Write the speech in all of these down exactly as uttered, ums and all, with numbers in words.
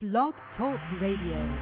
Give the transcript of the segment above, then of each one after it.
Blog Talk Radio.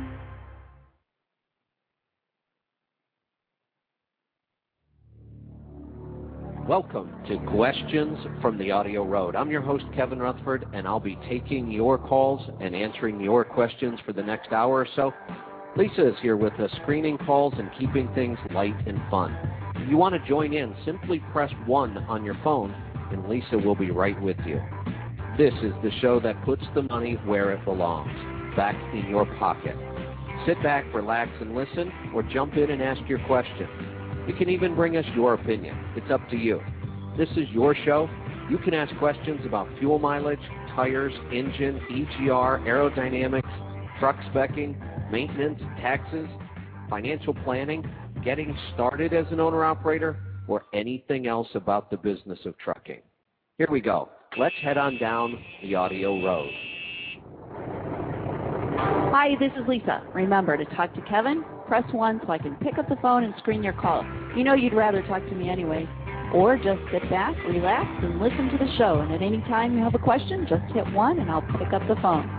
Welcome to Questions from the Audio Road. I'm your host, Kevin Rutherford, and I'll be taking your calls and answering your questions for the next hour or so. Lisa is here with us, screening calls and keeping things light and fun. If you want to join in, simply press one on your phone, and Lisa will be right with you. This is the show that puts the money where it belongs, back in your pocket. Sit back, relax, and listen, or jump in and ask your question. You can even bring us your opinion. It's up to you. This is your show. You can ask questions about fuel mileage, tires, engine, E G R, aerodynamics, truck specking, maintenance, taxes, financial planning, getting started as an owner-operator, or anything else about the business of trucking. Here we go. Let's head on down the audio road. Hi, this is Lisa. Remember, to talk to Kevin, press one so I can pick up the phone and screen your call. You know you'd rather talk to me anyway. Or just sit back, relax, and listen to the show. And at any time you have a question, just hit one and I'll pick up the phone.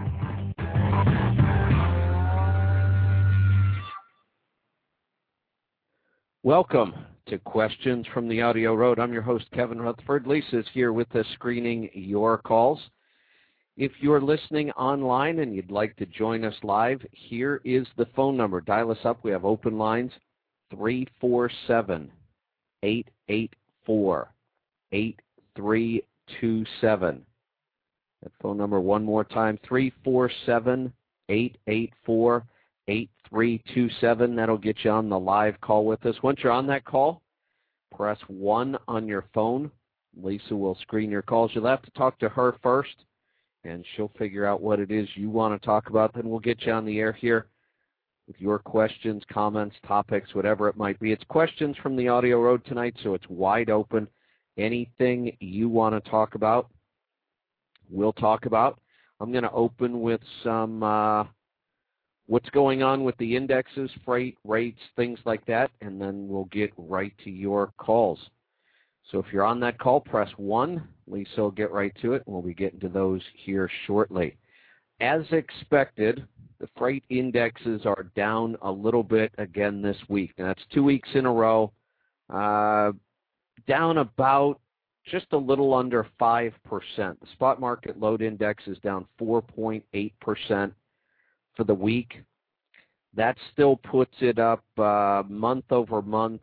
Welcome to Questions from the Audio Road. I'm your host, Kevin Rutherford. Lisa's here with us screening your calls. If you're listening online and you'd like to join us live, here is the phone number. Dial us up. We have open lines, three four seven, eight eight four, eight three two seven. That phone number one more time, three four seven, eight eight four, eight three two seven. That'll get you on the live call with us. Once you're on that call, press one on your phone. Lisa will screen your calls. You'll have to talk to her first, and she'll figure out what it is you want to talk about. Then we'll get you on the air here with your questions, comments, topics, whatever it might be. It's Questions from the Audio Road tonight, so it's wide open. Anything you want to talk about, we'll talk about. I'm going to open with some uh, what's going on with the indexes, freight, rates, things like that, and then we'll get right to your calls. So if you're on that call, press one. Lisa will get right to it, and we'll be getting to those here shortly. As expected, the freight indexes are down a little bit again this week. Now, that's two weeks in a row, uh, down about just a little under five percent. The spot market load index is down four point eight percent for the week. That still puts it up uh, month over month.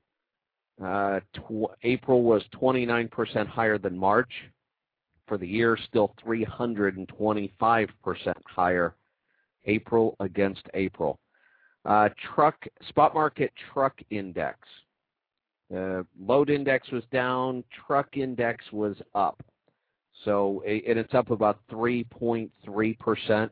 Uh, tw- April was twenty-nine percent higher than March. For the year, still three hundred twenty-five percent higher, April against April. Uh, truck spot market truck index. Uh, load index was down. Truck index was up. So, and it's up about three point three percent.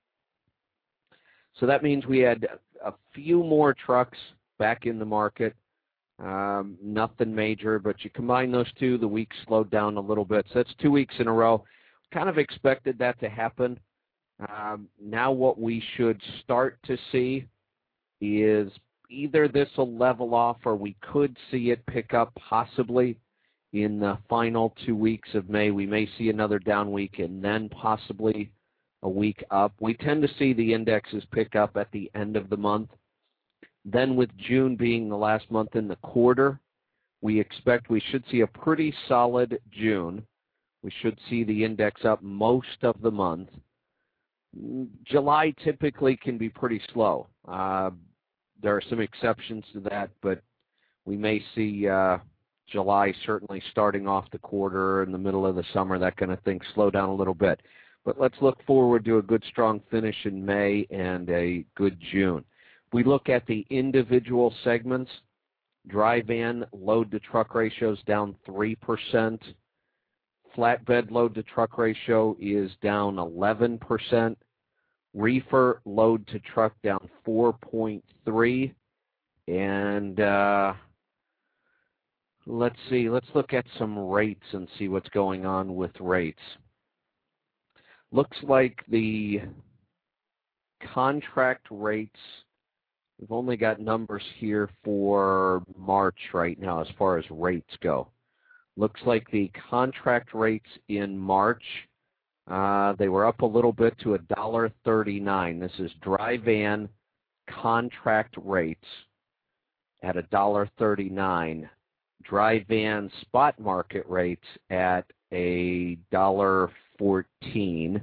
So that means we had a few more trucks back in the market. Um, nothing major, but you combine those two, the week slowed down a little bit. So that's two weeks in a row. Kind of expected that to happen. Um, now what we should start to see is either this will level off or we could see it pick up possibly in the final two weeks of May. We may see another down week and then possibly a week up. We tend to see the indexes pick up at the end of the month. Then with June being the last month in the quarter, we expect we should see a pretty solid June. We should see the index up most of the month. July typically can be pretty slow. Uh, there are some exceptions to that, but we may see uh, July certainly starting off the quarter in the middle of the summer, that kind of thing, slow down a little bit. But let's look forward to a good, strong finish in May and a good June. We look at the individual segments. Dry van load-to-truck ratio is down three percent. Flatbed load-to-truck ratio is down eleven percent. Reefer load-to-truck down four point three. And uh, let's see, let's look at some rates and see what's going on with rates. Looks like the contract rates, we've only got numbers here for March right now as far as rates go. Looks like the contract rates in March Uh, they were up a little bit to one dollar thirty-nine. This is dry van contract rates at one dollar thirty-nine. Dry van spot market rates at one dollar fourteen.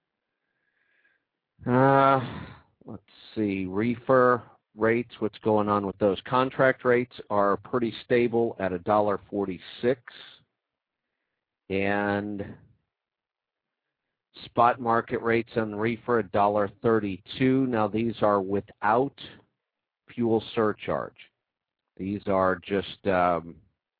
Uh, let's see, reefer rates, what's going on with those? Contract rates are pretty stable at one dollar forty-six. And spot market rates on reefer, one dollar thirty-two. Now, these are without fuel surcharge. These are just um,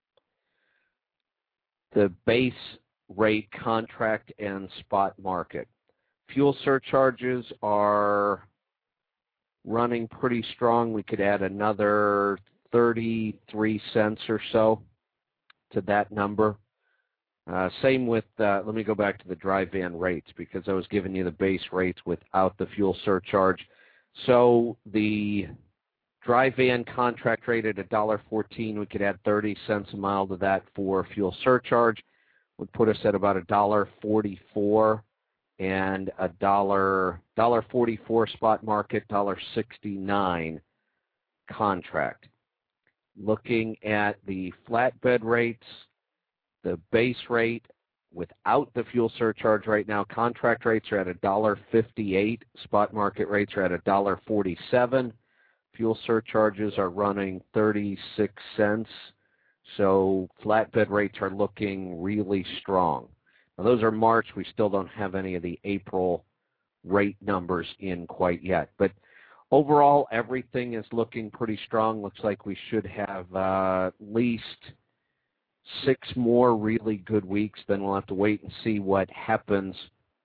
the base rate contract and spot market. Fuel surcharges are running pretty strong. We could add another thirty-three cents or so to that number. Uh, same with, uh, let me go back to the dry van rates because I was giving you the base rates without the fuel surcharge. So the dry van contract rate at one dollar fourteen, we could add thirty cents a mile to that for fuel surcharge, would put us at about one dollar forty-four, and a dollar, one dollar forty-four spot market, one dollar sixty-nine contract. Looking at the flatbed rates, the base rate without the fuel surcharge right now, contract rates are at one dollar fifty-eight, spot market rates are at one dollar forty-seven. Fuel surcharges are running thirty-six cents, so flatbed rates are looking really strong. Now, those are March. We still don't have any of the April rate numbers in quite yet. But overall, everything is looking pretty strong. Looks like we should have uh, at least six more really good weeks. Then we'll have to wait and see what happens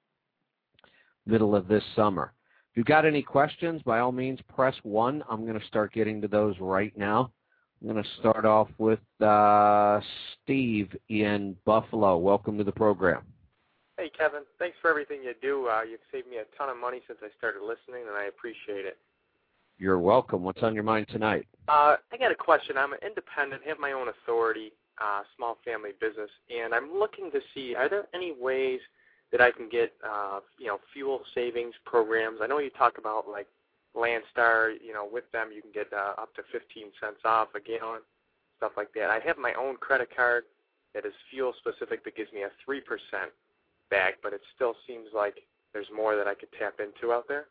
middle of this summer. If you've got any questions, by all means, press one. I'm going to start getting to those right now. I'm going to start off with uh, Steve in Buffalo. Welcome to the program. Hey, Kevin. Thanks for everything you do. Uh, you've saved me a ton of money since I started listening, and I appreciate it. You're welcome. What's on your mind tonight? Uh, I got a question. I'm an independent, have my own authority, uh, small family business, and I'm looking to see, are there any ways that I can get, uh, you know, fuel savings programs? I know you talk about, like, Landstar, you know, with them you can get uh, up to fifteen cents off a gallon, stuff like that. I have my own credit card that is fuel-specific that gives me a three percent back, but it still seems like there's more that I could tap into out there.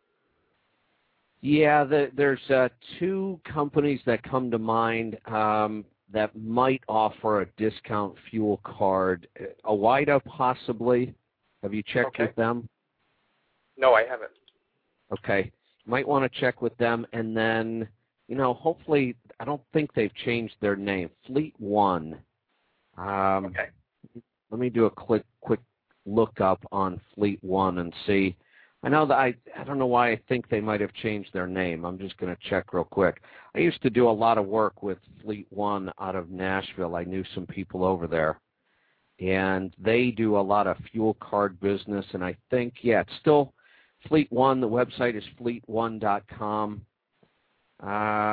Yeah, the, there's uh, two companies that come to mind um, that might offer a discount fuel card. Awida, possibly. Have you checked okay. with them? No, I haven't. Okay. You might want to check with them, and then, you know, hopefully, I don't think they've changed their name. Fleet One. Um, okay. Let me do a quick, quick look up on Fleet One and see. I know that I, I don't know why I think they might have changed their name. I'm just going to check real quick. I used to do a lot of work with Fleet One out of Nashville. I knew some people over there. And they do a lot of fuel card business, and I think, yeah, it's still Fleet One. The website is fleet one dot com. Uh,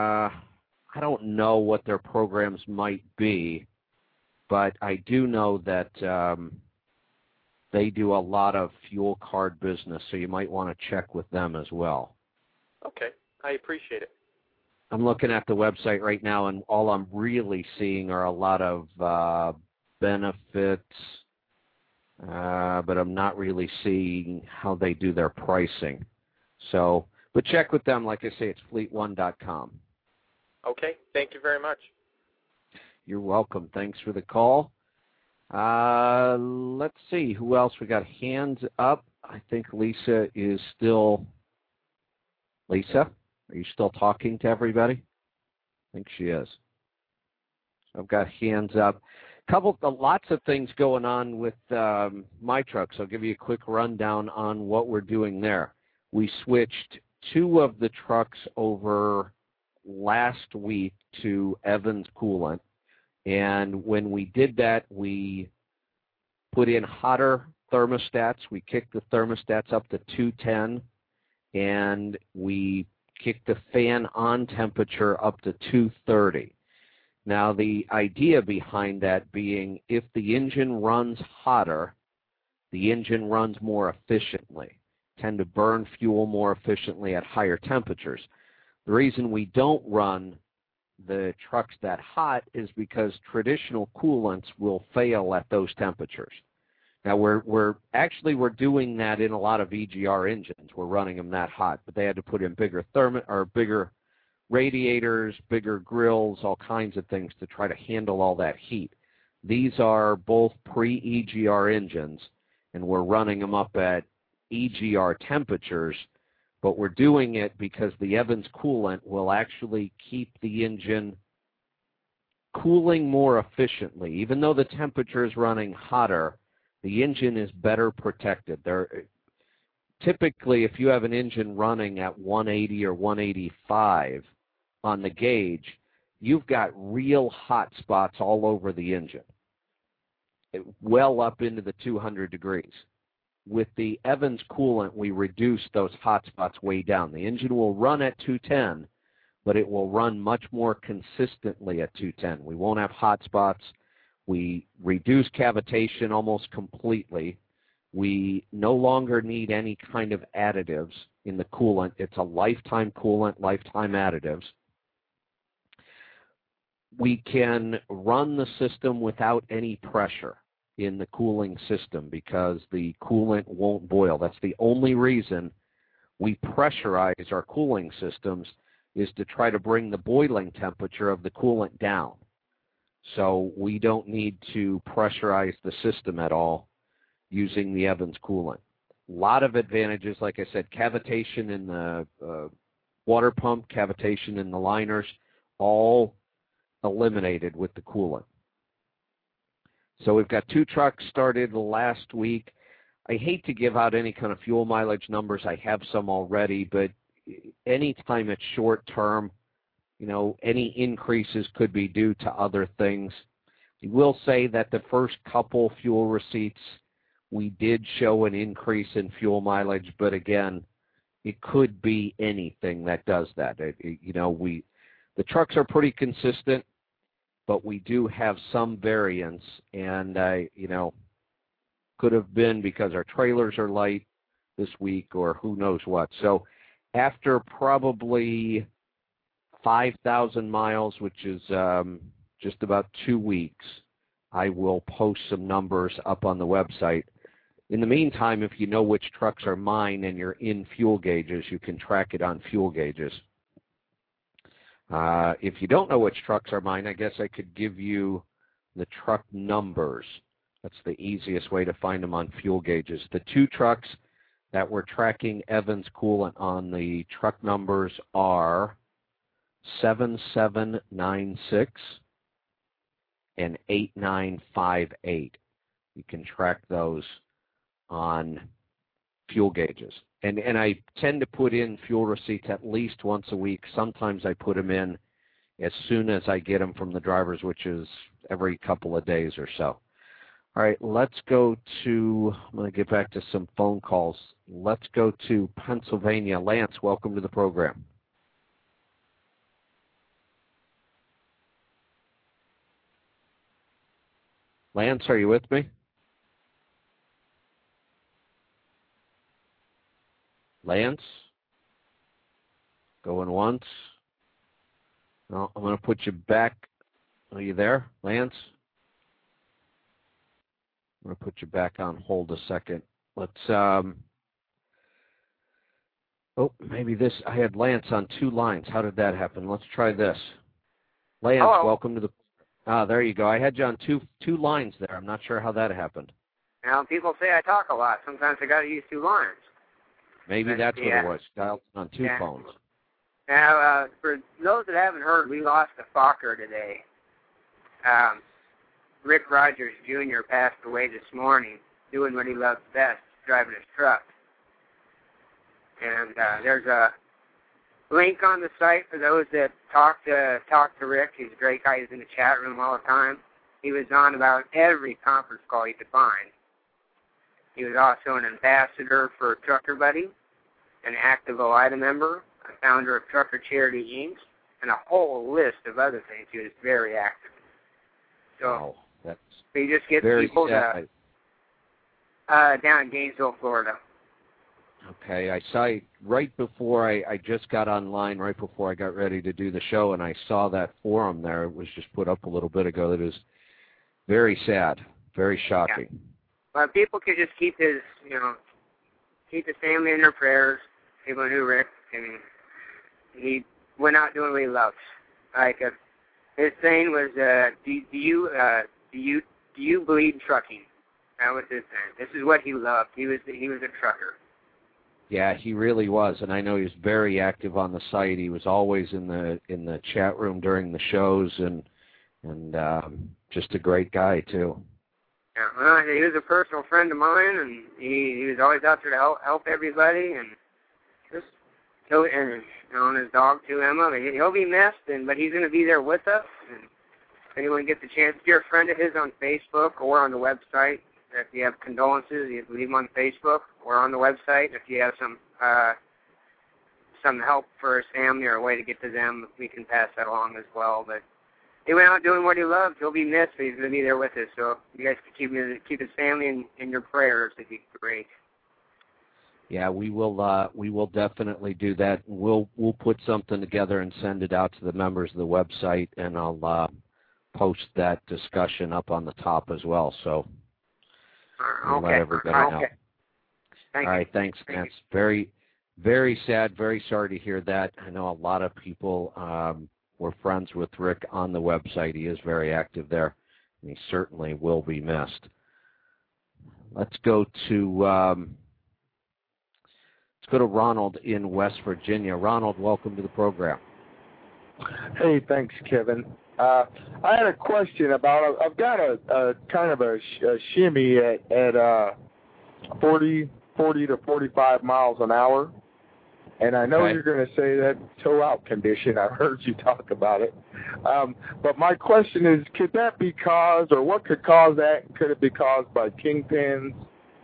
I don't know what their programs might be, but I do know that um, they do a lot of fuel card business, so you might want to check with them as well. Okay, I appreciate it. I'm looking at the website right now, and all I'm really seeing are a lot of uh, benefits, uh, but I'm not really seeing how they do their pricing. So, but check with them. Like I say, it's fleet one dot com. Okay, thank you very much. You're welcome. Thanks for the call. Uh, let's see, who else? We got hands up. I think Lisa is still, Lisa, are you still talking to everybody? I think she is. I've got hands up. Couple, uh, lots of things going on with um, my trucks. I'll give you a quick rundown on what we're doing there. We switched two of the trucks over last week to Evans Coolant, and when we did that, we put in hotter thermostats. We kicked the thermostats up to two ten, and we kicked the fan on temperature up to two thirty. Now, the idea behind that being if the engine runs hotter, the engine runs more efficiently, tend to burn fuel more efficiently at higher temperatures. The reason we don't run the trucks that hot is because traditional coolants will fail at those temperatures. Now, we're, we're actually we're doing that in a lot of E G R engines. We're running them that hot, but they had to put in bigger thermo or bigger radiators, bigger grills, all kinds of things to try to handle all that heat. These are both pre-E G R engines, and we're running them up at E G R temperatures, but we're doing it because the Evans coolant will actually keep the engine cooling more efficiently. Even though the temperature is running hotter, the engine is better protected. There, typically, if you have an engine running at one eighty or one eighty-five on the gauge, you've got real hot spots all over the engine, well up into the two hundred degrees. With the Evans coolant, we reduce those hot spots way down. The engine will run at two ten, but it will run much more consistently at two ten. We won't have hot spots. We reduce cavitation almost completely. We no longer need any kind of additives in the coolant. It's a lifetime coolant, lifetime additives. We can run the system without any pressure in the cooling system because the coolant won't boil. That's the only reason we pressurize our cooling systems, is to try to bring the boiling temperature of the coolant down. So we don't need to pressurize the system at all using the Evans coolant. A lot of advantages, like I said, cavitation in the uh, water pump, cavitation in the liners, all eliminated with the coolant. So we've got two trucks started last week. I hate to give out any kind of fuel mileage numbers. I have some already, but anytime it's short term, you know, any increases could be due to other things. I will say that the first couple fuel receipts, we did show an increase in fuel mileage, but again, it could be anything that does that. It, it, you know, we the trucks are pretty consistent, but we do have some variance, and I, you know, could have been because our trailers are light this week or who knows what. So after probably five thousand miles, which is um, just about two weeks, I will post some numbers up on the website. In the meantime, if you know which trucks are mine and you're in fuel gauges, you can track it on fuel gauges. Uh, if you don't know which trucks are mine, I guess I could give you the truck numbers. That's the easiest way to find them on fuel gauges. The two trucks that we're tracking Evans coolant on, the truck numbers are seven seven nine six and eight nine five eight. You can track those on fuel gauges. And and I tend to put in fuel receipts at least once a week. Sometimes I put them in as soon as I get them from the drivers, which is every couple of days or so. All right, let's go to, I'm going to get back to some phone calls. Let's go to Pennsylvania. Lance, welcome to the program. Lance, are you with me? Lance? Going once? No, I'm going to put you back. Are you there, Lance? I'm going to put you back on hold a second. Let's, um, oh, maybe this, I had Lance on two lines. How did that happen? Let's try this. Lance, Hello. Welcome to the, ah, there you go. I had you on two, two lines there. I'm not sure how that happened. Now, people say I talk a lot. Sometimes I got to use two lines. Maybe But, that's yeah. what it was. Dialed on two Yeah. phones. Now, uh, for those that haven't heard, we lost a Fokker today. Um, Rick Rogers Junior passed away this morning, doing what he loves best, driving his truck. And uh, there's a link on the site for those that talk to talk to Rick. He's a great guy. He's in the chat room all the time. He was on about every conference call you could find. He was also an ambassador for Trucker Buddy, an active OIDA member, a founder of Trucker Charity Incorporated, and a whole list of other things. He was very active. So Wow, that's he just gets very people sad. to Uh, down in Gainesville, Florida. Okay, I saw it right before I, I just got online, right before I got ready to do the show, and I saw that forum there. It was just put up a little bit ago. That is very sad, very shocking. Yeah. Well, people could just keep his, you know, keep his family in their prayers. People knew Rick, and he went out doing what he loves. Like uh, his saying was, uh, "Do, do you uh, do you do you believe in trucking?" That was his saying. This is what he loved. He was he was a trucker. Yeah, he really was, and I know he was very active on the site. He was always in the in the chat room during the shows, and and um, just a great guy too. Yeah, well, he was a personal friend of mine, and he, he was always out there to help help everybody, and just so and you know, and his dog too, Emma. He'll be missed, and but he's going to be there with us. And if anyone gets a chance, if you're a friend of his on Facebook or on the website, if you have condolences, you leave them on Facebook or on the website. If you have some uh, some help for his family or a way to get to them, we can pass that along as well. But he went out doing what he loved. He'll be missed, but he's going to be there with us. So you guys can keep him, keep his family in, in your prayers. It'd be great. Yeah, we will. Uh, we will definitely do that. We'll we'll put something together and send it out to the members of the website, and I'll uh, post that discussion up on the top as well. So. We'll okay. Let everybody okay. know. Thank All you. right, thanks, Thank Vance. Very, very sad, very sorry to hear that. I know a lot of people um, were friends with Rick on the website. He is very active there, and he certainly will be missed. Let's go to um, let's go to Ronald in West Virginia. Ronald, welcome to the program. Hey, thanks, Kevin. Uh, I had a question about, I've got a, a kind of a, sh- a shimmy at, at uh, forty, forty to forty-five miles an hour, and I know okay. you're going to say that toe-out condition. I've heard you talk about it. Um, but my question is, could that be caused, or what could cause that? Could it be caused by kingpins?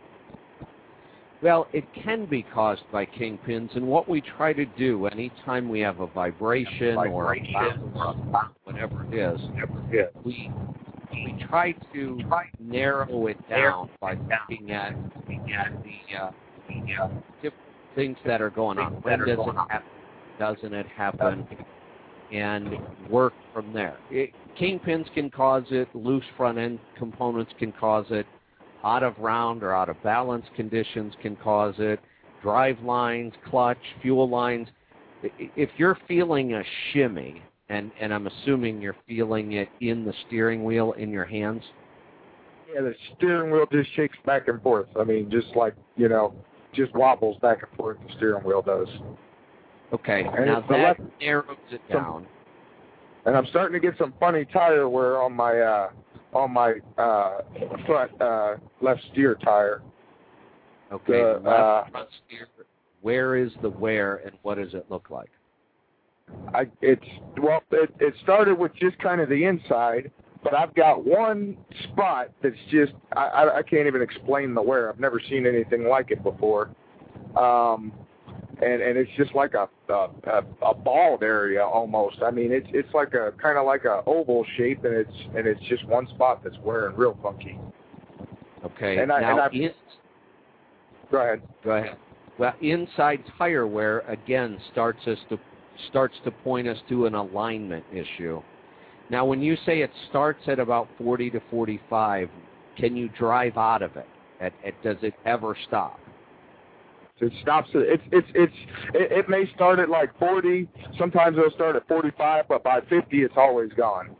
Well, it can be caused by kingpins, and what we try to do anytime we have a vibration, vibration or a bounce, whatever it is, yeah. we we try to narrow it down by looking at, at the, uh, the uh, different things that are going on. When does it happen? Doesn't it happen? And work from there. It, kingpins can cause it. Loose front end components can cause it. Out of round or out of balance conditions can cause it. Drive lines, clutch, fuel lines. If you're feeling a shimmy, and, and I'm assuming you're feeling it in the steering wheel in your hands? Yeah, the steering wheel just shakes back and forth. I mean, just like, you know, just wobbles back and forth, the steering wheel does. Okay, and now that left, narrows it down. Some, and I'm starting to get some funny tire wear on my... Uh, on my uh, front uh, left steer tire. Okay, the, left uh, front steer. Where is the wear, and what does it look like? I it's well, it, it started with just kind of the inside, but I've got one spot that's just I, I, I can't even explain the wear. I've never seen anything like it before. Um, And, and it's just like a, a a bald area almost. I mean, it's it's like a kind of like a oval shape, and it's and it's just one spot that's wearing real funky. Okay. And I, now, and in, go ahead. Go ahead. Well, inside tire wear again starts us to starts to point us to an alignment issue. Now, when you say it starts at about forty to forty-five, can you drive out of it? At, at, does it ever stop? It stops. It's it's it's it, it may start at like forty. Sometimes it'll start at forty-five, but by fifty, it's always gone.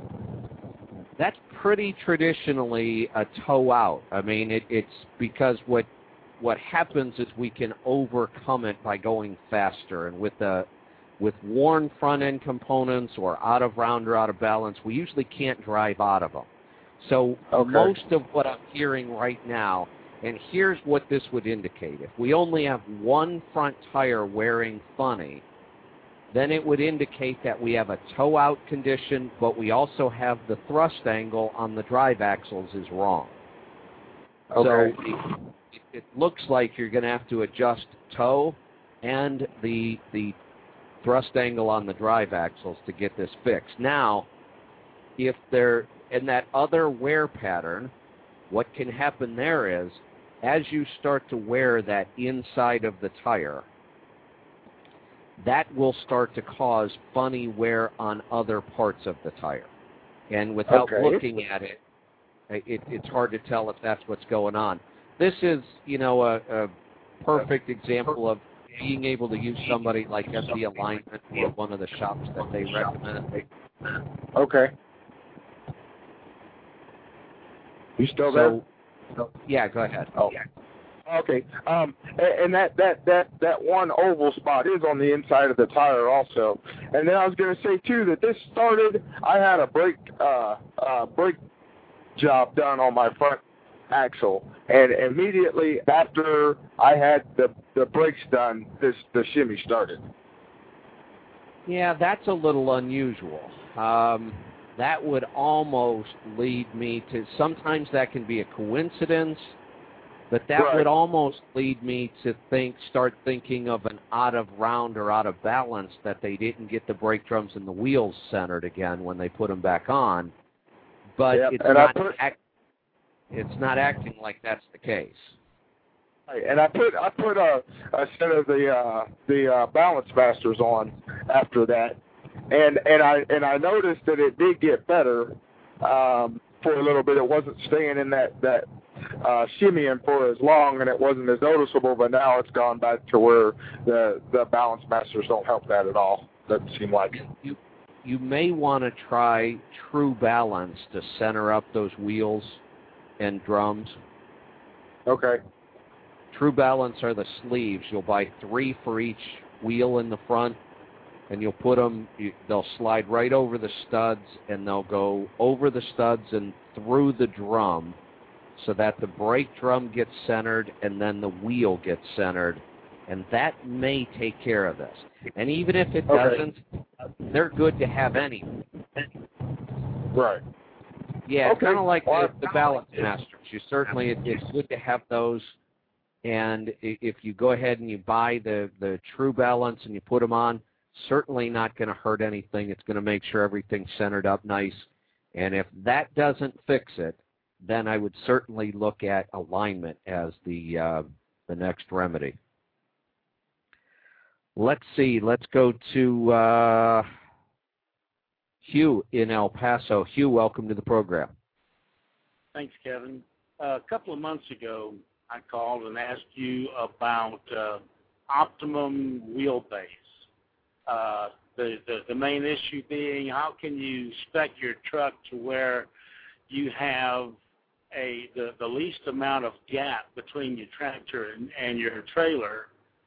That's pretty traditionally a toe out. I mean, it, it's because what what happens is we can overcome it by going faster, and with the with worn front end components or out of round or out of balance, we usually can't drive out of them. So okay. most of what I'm hearing right now. And here's what this would indicate. If we only have one front tire wearing funny, then it would indicate that we have a toe-out condition, but we also have the thrust angle on the drive axles is wrong. Okay. So it, it looks like you're going to have to adjust toe and the, the thrust angle on the drive axles to get this fixed. Now, if they're in that other wear pattern, what can happen there is as you start to wear that inside of the tire, that will start to cause funny wear on other parts of the tire. And without Okay. looking at it, it, it's hard to tell if that's what's going on. This is, you know, a, a perfect example of being able to use somebody like S E Alignment or one of the shops that they recommend. Okay. You still there? So, yeah, go ahead. Oh. Okay. Um, and, and that, that, that, that one oval spot is on the inside of the tire also. And then I was going to say, too, that this started, I had a brake, uh, uh, brake job done on my front axle. And immediately after I had the, the brakes done, this the shimmy started. Yeah, that's a little unusual. Um, that would almost lead me to, sometimes that can be a coincidence, but that Right. would almost lead me to think, start thinking of an out of round or out of balance, that they didn't get the brake drums and the wheels centered again when they put them back on. But Yep. it's and I not put, act, it's not acting like that's the case. and I put I put a, a set of the uh, the uh, balance masters on after that, and and I and I noticed that it did get better um, for a little bit. It wasn't staying in that that uh, shimmying for as long, and it wasn't as noticeable. But now it's gone back to where the the balance masters don't help that at all. Doesn't seem like. You you may want to try True Balance to center up those wheels and drums. Okay. True Balance are the sleeves. You'll buy three for each wheel in the front, and you'll put them, you, they'll slide right over the studs, and they'll go over the studs and through the drum so that the brake drum gets centered and then the wheel gets centered, and that may take care of this. And even if it Okay. doesn't, they're good to have anyway. Right. Yeah, Okay. kind of like Well, the, the balance masters. You certainly, it, it's good to have those. And i- if you go ahead and you buy the, the True Balance and you put them on, certainly not going to hurt anything. It's going to make sure everything's centered up nice. And if that doesn't fix it, then I would certainly look at alignment as the uh, the next remedy. Let's see. Let's go to uh, Hugh in El Paso. Hugh, welcome to the program. Thanks, Kevin. Uh, a couple of months ago, I called and asked you about uh, optimum wheelbase. Uh, the, the, the main issue being, how can you spec your truck to where you have a the, the least amount of gap between your tractor and, and your trailer,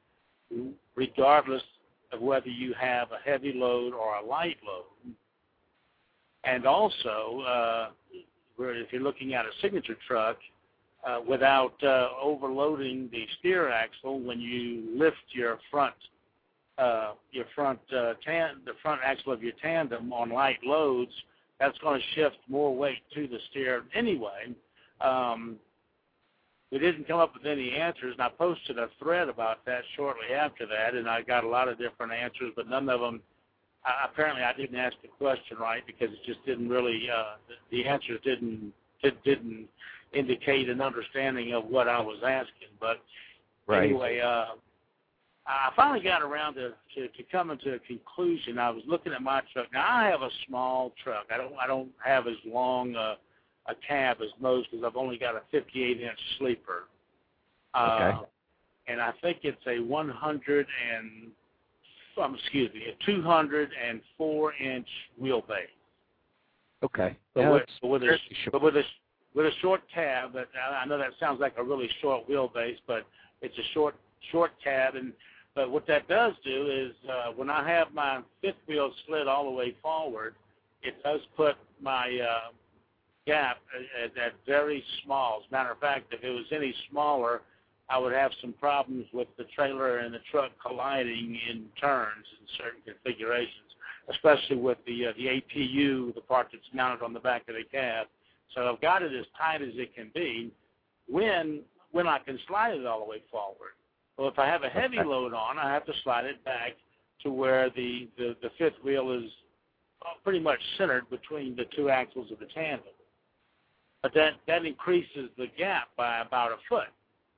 regardless of whether you have a heavy load or a light load. And also, uh, if you're looking at a signature truck, uh, without uh, overloading the steer axle when you lift your front uh, your front uh, tan- the front axle of your tandem on light loads, that's going to shift more weight to the steer anyway. Um, we didn't come up with any answers, and I posted a thread about that shortly after that, and I got a lot of different answers, but none of them, uh, apparently I didn't ask the question right, because it just didn't really, uh, the answers didn't, it didn't indicate an understanding of what I was asking. But Right. anyway, uh, I finally got around to, to, to coming to a conclusion. I was looking at my truck. Now, I have a small truck. I don't I don't have as long a, a cab as most, because I've only got a fifty-eight inch sleeper. Uh, Okay. And I think it's a one hundred and, um, excuse me, a two hundred four inch wheelbase. Okay. But, Yeah, with, that's but, with a, fairly short. but with a with a short cab, but I know that sounds like a really short wheelbase, but it's a short short cab. And but what that does do is uh, when I have my fifth wheel slid all the way forward, it does put my uh, gap at, at very small. As a matter of fact, if it was any smaller, I would have some problems with the trailer and the truck colliding in turns in certain configurations, especially with the uh, the A P U, the part that's mounted on the back of the cab. So I've got it as tight as it can be when when I can slide it all the way forward. Well, if I have a heavy Okay. load on, I have to slide it back to where the, the, the fifth wheel is pretty much centered between the two axles of the tandem. But that, that increases the gap by about a foot.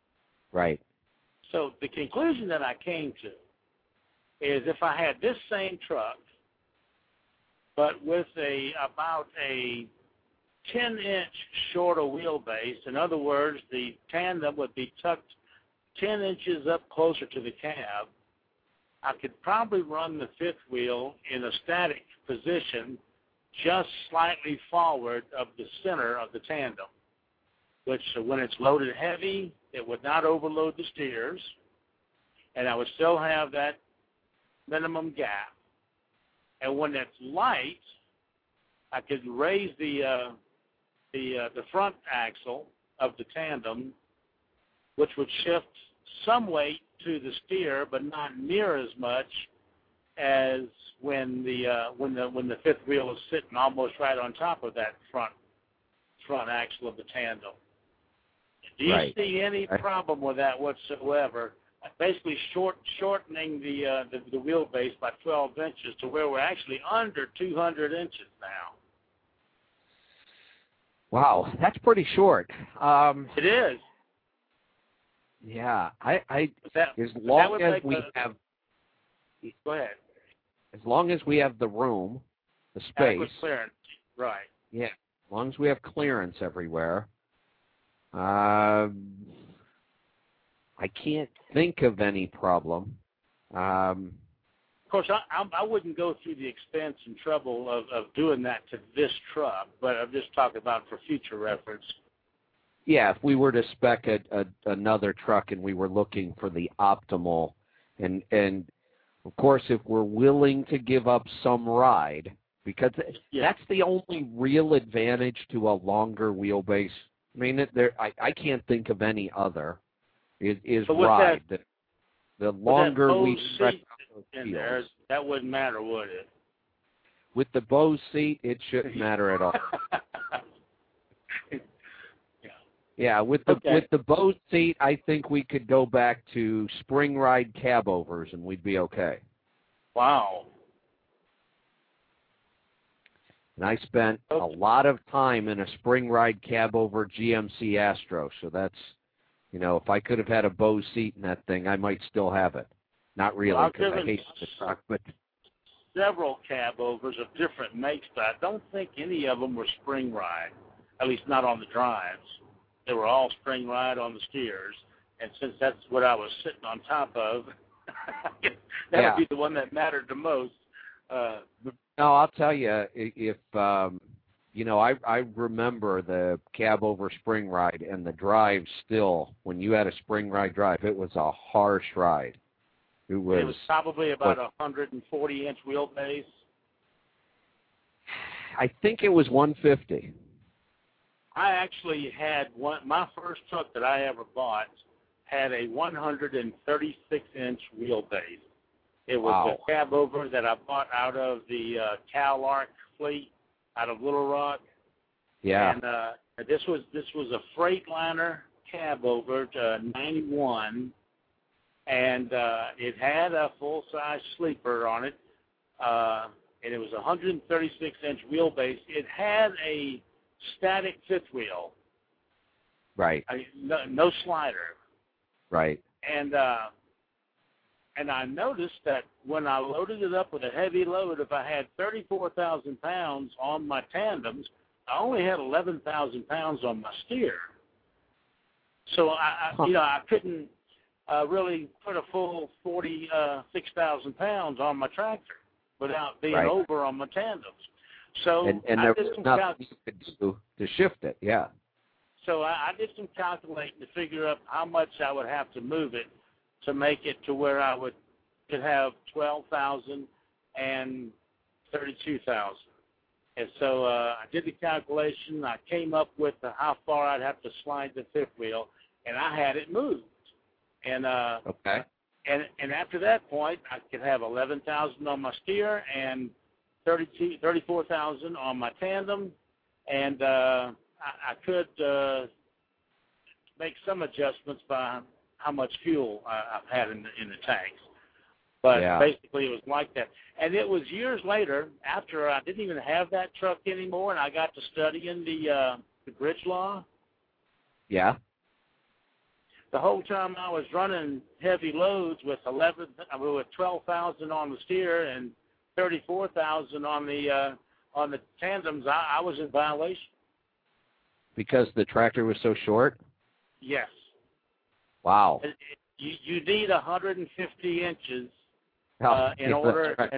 Right. So the conclusion that I came to is if I had this same truck, but with a about a ten-inch shorter wheelbase, in other words, the tandem would be tucked ten inches up closer to the cab, I could probably run the fifth wheel in a static position just slightly forward of the center of the tandem, which uh, when it's loaded heavy, it would not overload the steers, and I would still have that minimum gap. And when it's light, I could raise the uh, the uh, the front axle of the tandem, which would shift some weight to the steer, but not near as much as when the uh, when the when the fifth wheel is sitting almost right on top of that front front axle of the tandem. Do you Right. see any problem with that whatsoever? Basically, short shortening the, uh, the the wheelbase by twelve inches to where we're actually under two hundred inches now. Wow, that's pretty short. Um, It is. yeah, I, I That, as that long would as make we a- have, Go ahead. as long as we have the room, the Adequate space, clearance. Right. yeah, as long as we have clearance everywhere, um, I can't think of any problem. Um, Of course, I, I, I wouldn't go through the expense and trouble of, of doing that to this truck, but I'm just talking about for future reference. yeah, if we were to spec a, a, another truck and we were looking for the optimal, and and of course, if we're willing to give up some ride, because Yeah. that's the only real advantage to a longer wheelbase. I mean, it, there I, I can't think of any other. Is, is But with ride. that- the, the With longer that we Bose stretch seat out those in there, wheels. that wouldn't matter, would it? With the Bose seat, it shouldn't matter at all. yeah. Yeah, with the Okay. with the Bose seat, I think we could go back to spring ride cab overs and we'd be okay. Wow. And I spent a Okay. lot of time in a spring ride cab over G M C Astro, so that's, you know, if I could have had a Bose seat in that thing, I might still have it. Not really, Well, I've because I driven hate the truck, but several cab overs of different makes, but I don't think any of them were spring ride, at least not on the drives. They were all spring ride on the steers, and since that's what I was sitting on top of, that Yeah. would be the one that mattered the most. Uh, no, I'll tell you, if, um, you know, I, I remember the cab over spring ride and the drive still, when you had a spring ride drive, it was a harsh ride. It was, it was probably about what, a one hundred forty inch wheelbase. I think it was one fifty. I actually had one, my first truck that I ever bought had a one hundred thirty-six inch wheelbase. It was Wow. a cab over that I bought out of the uh, CalArc fleet out of Little Rock. Yeah. And uh, this was this was a Freightliner cab over to ninety-one, and uh, it had a full-size sleeper on it, uh, and it was a one hundred thirty-six inch wheelbase. It had a static fifth wheel, Right. I, no, no slider, Right. and uh, and I noticed that when I loaded it up with a heavy load, if I had thirty-four thousand pounds on my tandems, I only had eleven thousand pounds on my steer. So I, I you know, I couldn't uh, really put a full forty-six thousand pounds on my tractor without being Right. over on my tandems. So And, and I there did was some nothing cal- you could do to shift it. Yeah. So I, I did some calculating to figure out how much I would have to move it to make it to where I would could have twelve thousand and thirty-two thousand. And so uh, I did the calculation. I came up with the, how far I'd have to slide the fifth wheel, and I had it moved. And uh, Okay. and and after that point, I could have eleven thousand on my steer and thirty-two, thirty-four thousand on my tandem, and uh, I, I could uh, make some adjustments by how much fuel I, I've had in the, in the tanks. But Yeah. basically, it was like that. And it was years later, after I didn't even have that truck anymore, and I got to studying the uh, the bridge law. Yeah. the whole time I was running heavy loads with eleven, I mean, with twelve thousand on the steer and thirty-four thousand on the uh, on the tandems, I, I was in violation. Because the tractor was so short? Yes. Wow. It, it, you you need one hundred fifty inches Oh, uh, in yeah, order right. in,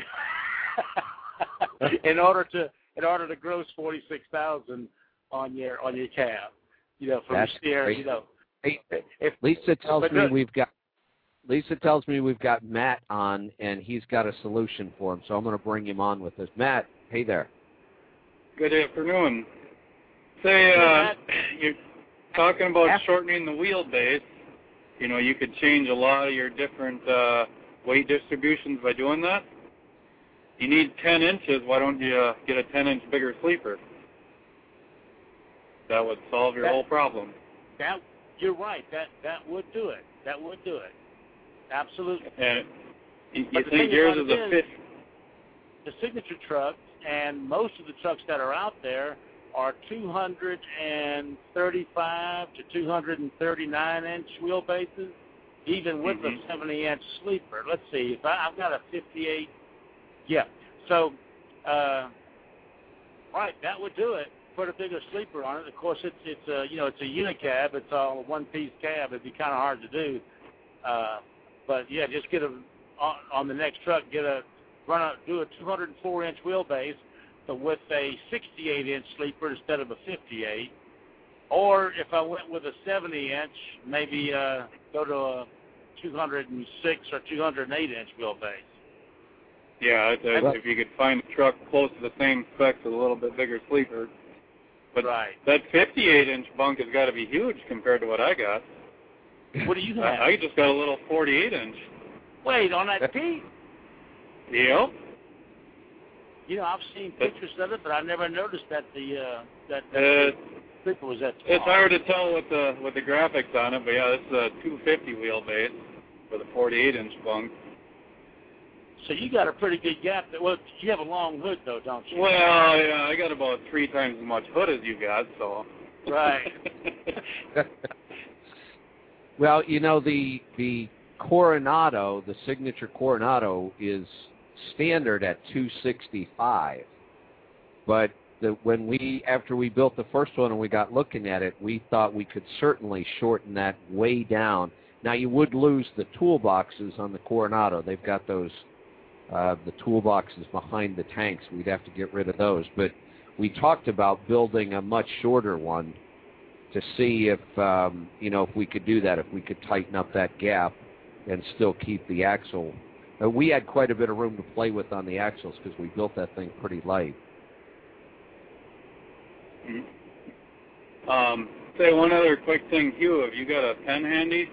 in, in order to in order to gross forty-six thousand on your on your cab. You know, from That's the steer. great. You know, Hey, if, Lisa tells but me no, we've got Lisa tells me we've got Matt on, and he's got a solution for him. So I'm going to bring him on with us. Matt, hey there. Good afternoon. Say, uh, you're talking about shortening the wheelbase. You know, you could change a lot of your different uh, weight distributions by doing that. You need ten inches. Why don't you uh, get a ten-inch bigger sleeper? That would solve your that, whole problem. That you're right. That that would do it. That would do it. Absolutely. And you, you the think thing yours about is it a is, fit? The signature truck and most of the trucks that are out there are two thirty-five to two thirty-nine inch wheelbases, even with mm-hmm. a seventy inch sleeper. Let's see, if I, I've got a fifty-eight, yeah. So, uh, right, that would do it. Put a bigger sleeper on it. Of course, it's it's a you know it's a unicab. It's all a one piece cab. It'd be kind of hard to do, uh, but yeah, just get a on, on the next truck. Get a run a do a two oh four inch wheelbase, but with a sixty-eight inch sleeper instead of a fifty-eight. Or if I went with a seventy inch, maybe uh, go to a two oh six or two oh eight inch wheelbase. Yeah, I, I, if you could find a truck close to the same specs with a little bit bigger sleeper. But right. that fifty-eight inch bunk has got to be huge compared to what I got. What do you have? I, I just got a little forty-eight inch. Wait, on that Pete? Yep. You know, I've seen pictures of it, but I never noticed that the uh, that, that uh, the sleeper was that small. It's hard to tell with the with the graphics on it, but yeah, this is a two fifty wheelbase with a forty-eight inch bunk. So you got a pretty good gap. That, well, you have a long hood, though, don't you? Well, yeah, I got about three times as much hood as you got, so. Right. Well, you know, the the Coronado, the signature Coronado, is standard at two sixty-five. But the, when we, after we built the first one and we got looking at it, we thought we could certainly shorten that way down. Now, you would lose the toolboxes on the Coronado. They've got those, uh, the toolboxes behind the tanks. We'd have to get rid of those. But we talked about building a much shorter one to see if, um, you know, if we could do that, if we could tighten up that gap and still keep the axle. Uh, we had quite a bit of room to play with on the axles because we built that thing pretty light. Mm-hmm. Um, say one other quick thing, Hugh. Have you got a pen handy?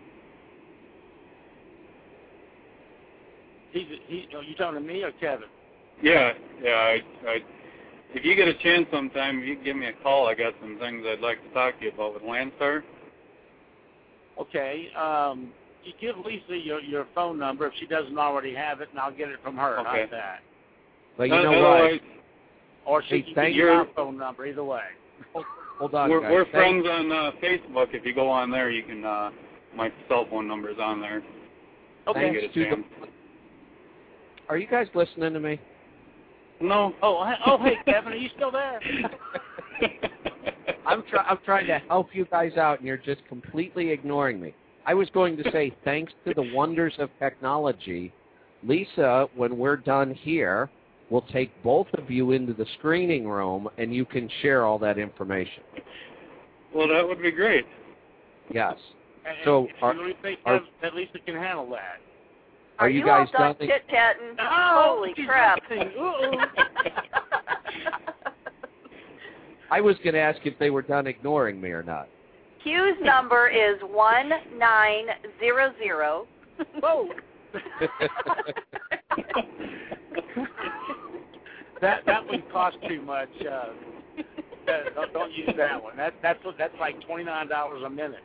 He's, he, are you talking to me or Kevin? Yeah, yeah. I, I, if you get a chance sometime, if you can give me a call, I got some things I'd like to talk to you about with Landstar. Okay. Um, you give Lisa your, your phone number if she doesn't already have it, and I'll get it from her. Okay. How's that? But you Uh, know otherwise, what? Or she Hey, can thank give you you. our phone number, either way. Hold on, we're guys. we're Thank- friends on uh, Facebook. If you go on there, you can. Uh, my cell phone number's on there. Okay. Get a Thanks to chance. the, are you guys listening to me? No. Oh, hey, oh, hey, Kevin, are you still there? I'm, try, I'm trying to help you guys out, and you're just completely ignoring me. I was going to say, thanks to the wonders of technology, Lisa, when we're done here, will take both of you into the screening room, and you can share all that information. Well, that would be great. Yes. And, So, and are, you really think are, that Lisa can handle that? are Are you you guys all done done? chit-chatting? Oh, Holy she's crap. listening. Uh-oh. I was going to ask if they were done ignoring me or not. Q's number is one nine zero zero. Whoa. that that one cost too much. Uh, that, don't, don't use that one. That that's that's like twenty nine dollars a minute.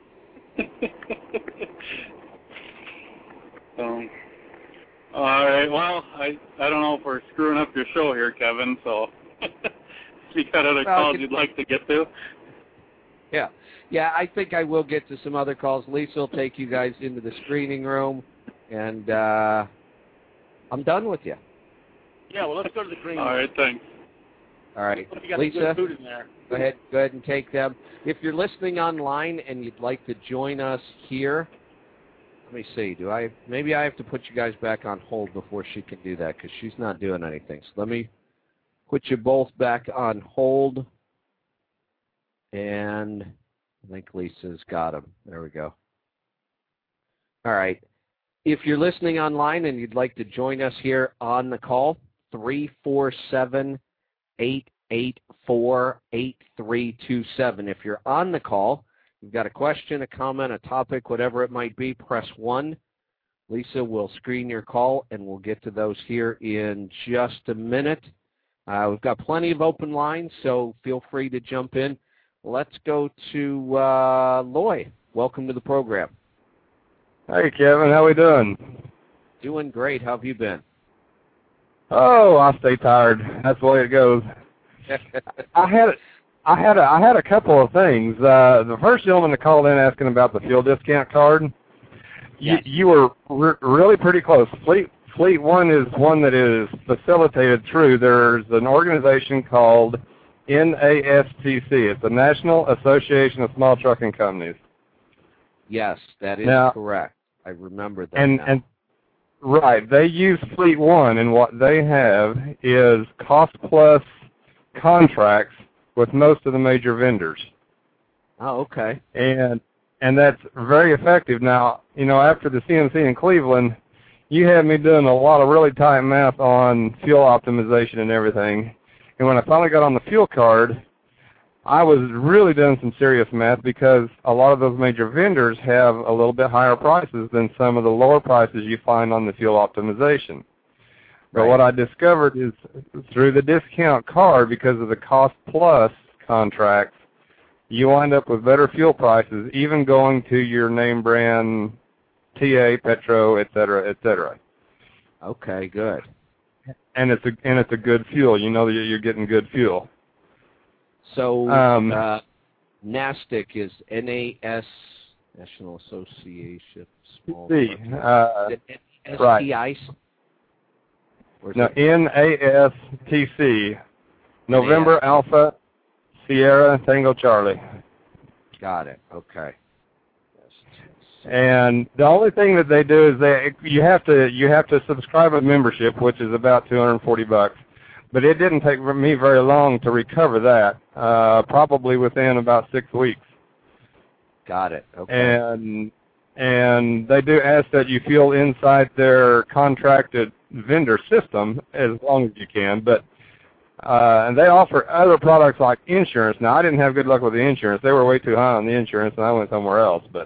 um, all right. Well, I I don't know if we're screwing up your show here, Kevin. So, if you got other Well, calls it, you'd like to get to? Yeah. Yeah, I think I will get to some other calls. Lisa will take you guys into the screening room, and uh, I'm done with you. Yeah, well, let's go to the green room. All right, thanks. All right, You got Lisa, good food in there. go ahead, go ahead and take them. If you're listening online and you'd like to join us here, let me see. Do I? Maybe I have to put you guys back on hold before she can do that because she's not doing anything. So let me put you both back on hold, and I think Lisa's got them. There we go. All right. If you're listening online and you'd like to join us here on the call, three four seven, eight eight four, eight three two seven. If you're on the call, you've got a question, a comment, a topic, whatever it might be, press one. Lisa will screen your call, and we'll get to those here in just a minute. Uh, we've got plenty of open lines, so feel free to jump in. Let's go to uh, Loy. Welcome to the program. Hey, Kevin. How we doing? Doing great. How have you been? Oh, I stay tired. That's the way it goes. I had I had a, I had a couple of things. Uh, the first gentleman that called in asking about the fuel discount card, yes. you, you were re- really pretty close. Fleet Fleet One is one that is facilitated through. There's an organization called N A S T C. It's the National Association of Small Trucking Companies. Yes, that is now, correct. I remember that and, now. And right, they use Fleet One, and what they have is cost-plus contracts with most of the major vendors. Oh, okay. And and that's very effective. Now, you know, after the C M C in Cleveland, you had me doing a lot of really tight math on fuel optimization and everything. And when I finally got on the fuel card, I was really doing some serious math because a lot of those major vendors have a little bit higher prices than some of the lower prices you find on the fuel optimization. But right. what I discovered is through the discount card, because of the cost-plus contracts, you wind up with better fuel prices, even going to your name brand T A, Petro, et cetera, et cetera. Okay, good. And it's a and it's a good fuel. You know that you're getting good fuel. So um, uh, NASTC is N A S, National Association Small C, uh, S right. T I? No, N A S T C, November N A S. Alpha, Sierra, Tango Charlie. Got it. Okay. And the only thing that they do is they you have to you have to subscribe a membership, which is about two hundred forty bucks. But it didn't take me very long to recover that, uh, probably within about six weeks. Got it. Okay. And and they do ask that you fuel inside their contracted vendor system as long as you can. But uh, and they offer other products like insurance. Now, I didn't have good luck with the insurance. They were way too high on the insurance, and I went somewhere else. But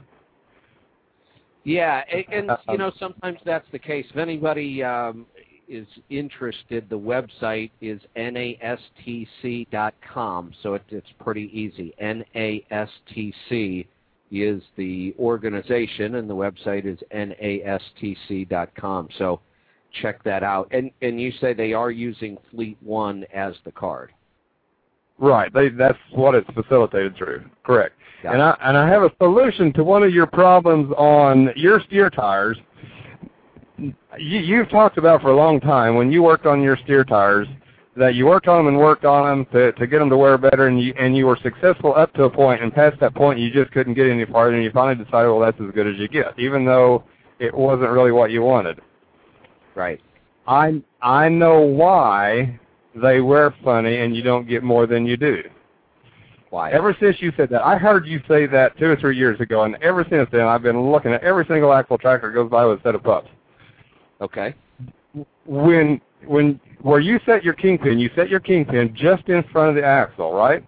yeah, and, and you know, sometimes that's the case. If anybody um, is interested, the website is N A S T C dot com, so it, it's pretty easy. N A S T C is the organization, and the website is N A S T C dot com. So check that out. And and you say they are using Fleet One as the card. Right. They, that's what it's facilitated through. Correct. Got and it. I and I have a solution to one of your problems on your steer tires. You, you've talked about for a long time when you worked on your steer tires that you worked on them and worked on them to, to get them to wear better, and you and you were successful up to a point, and past that point you just couldn't get any farther, and you finally decided, well, that's as good as you get, even though it wasn't really what you wanted. Right. I I know why they wear funny and you don't get more than you do. Why? Ever since you said that, I heard you say that two or three years ago, and ever since then I've been looking at every single axle tractor that goes by with a set of pups. Okay. When when where you set your kingpin, you set your kingpin just in front of the axle, right?